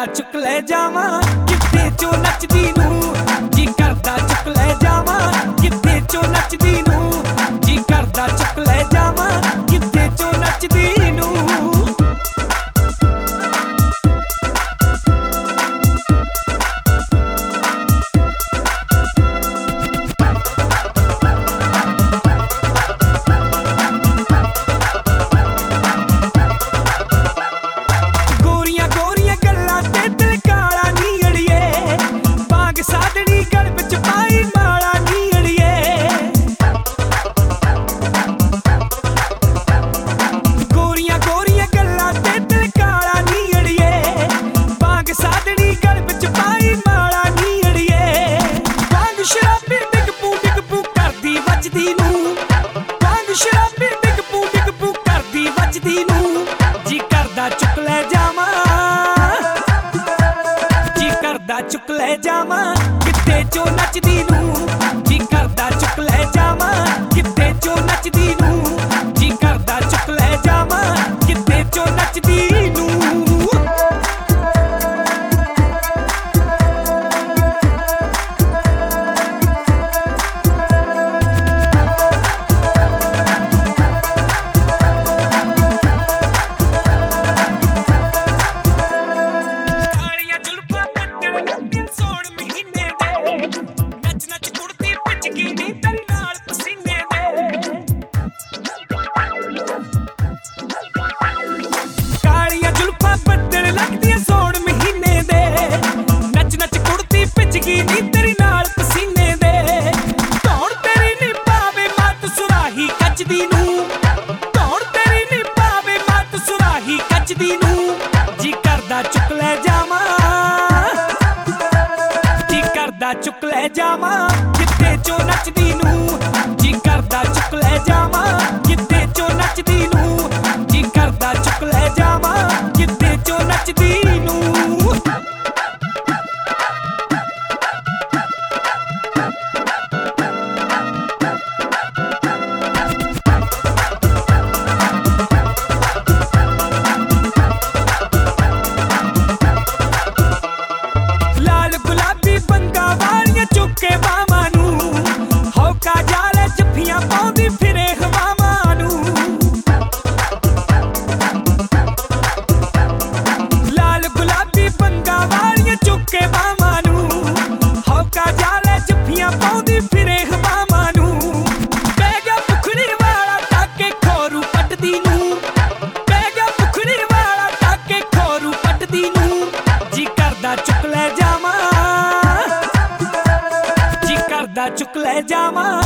चुक ले जावा किथे चो नचदी नू, जी करदा चुक ले जावा किथे चो नचदी नू, जी करदा चुक ले जावा किथे चो नचदी नू। चुक ले जावा, जी करदा चुक ले जावा किथे चो नचदी नू, जी करदा चुक ले जावा किथे चो नचदी नू, जी करदा चुक ले जावा किथे चो नचदी नू। जी करदा चुक ले जावा, जी करदा चुक ले जावा किथे चो नचदी नू, जी करदा चुक ले जावा किथे चो नचदी नू, जी करदा चुक ले जावा किथे चो नचदी नू। चुक ले जावा, जी करदा चुक ले जावा